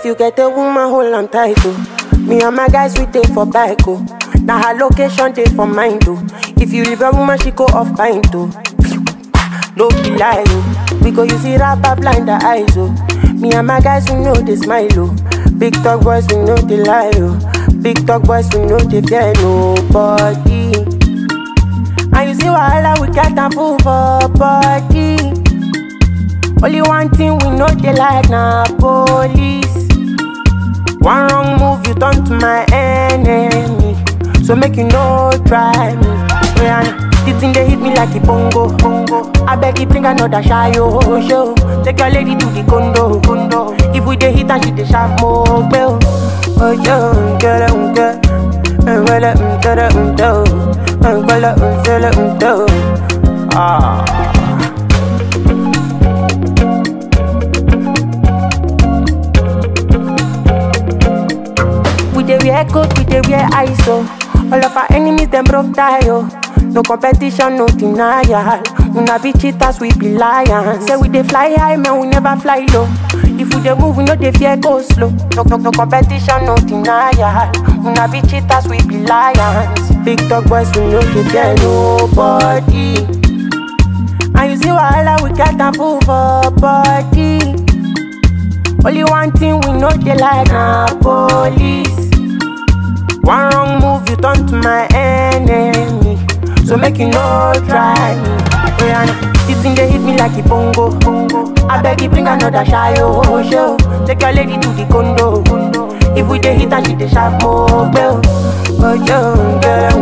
you get a woman, hold on tight, oh. Me and my guys, we take for bike, oh. Now her location, take for mine, oh. If you leave a woman, she go off pint, oh. No be lie, oh. We go use it rapper blind the eyes, oh. Me and my guys, we know they smile, oh. Big talk boys, we know they lie, oh. Big talk boys, we know they fear nobody. And you see wahala, we got a fool for body. Only one thing we know they like, na police. One wrong move, you turn to my enemy. So make you no try me. The thing they hit me like a bongo. I beg you bring another shy show. Take your lady to the condo. If we dey hit and she dey sharp more bell. Oh yo, get We dey wear coat, we dey wear ISO. All of our enemies them broke tie, oh. No competition, no denial. We not be cheaters, we be lions. Say we dey fly high, man, we never fly low. If we dey move, we know they fear go slow. No competition, no denial. We not be cheaters, we be lions. Big talk boys, we know they fear nobody. And you see wahala, we got a fool for body. Only one thing we know they like, na police. One wrong move, you turn to my enemy. So make you no try me. This thing they hit me like a bongo. I beg you bring another shy show. Take your lady to the condo. If we dey hit and she dey sharp more bell. Oh yo,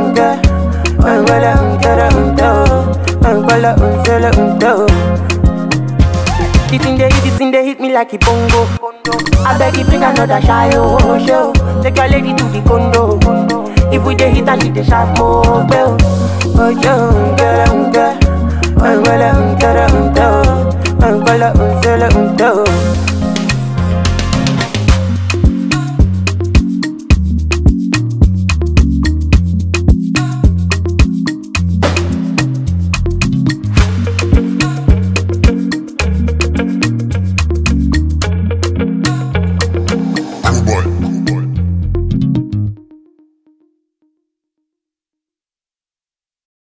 The thing they hit me like a bongo. I beg you bring another shy show. Take your lady to the condo. If we dey hit and she dey sharp more bell. Oh yo,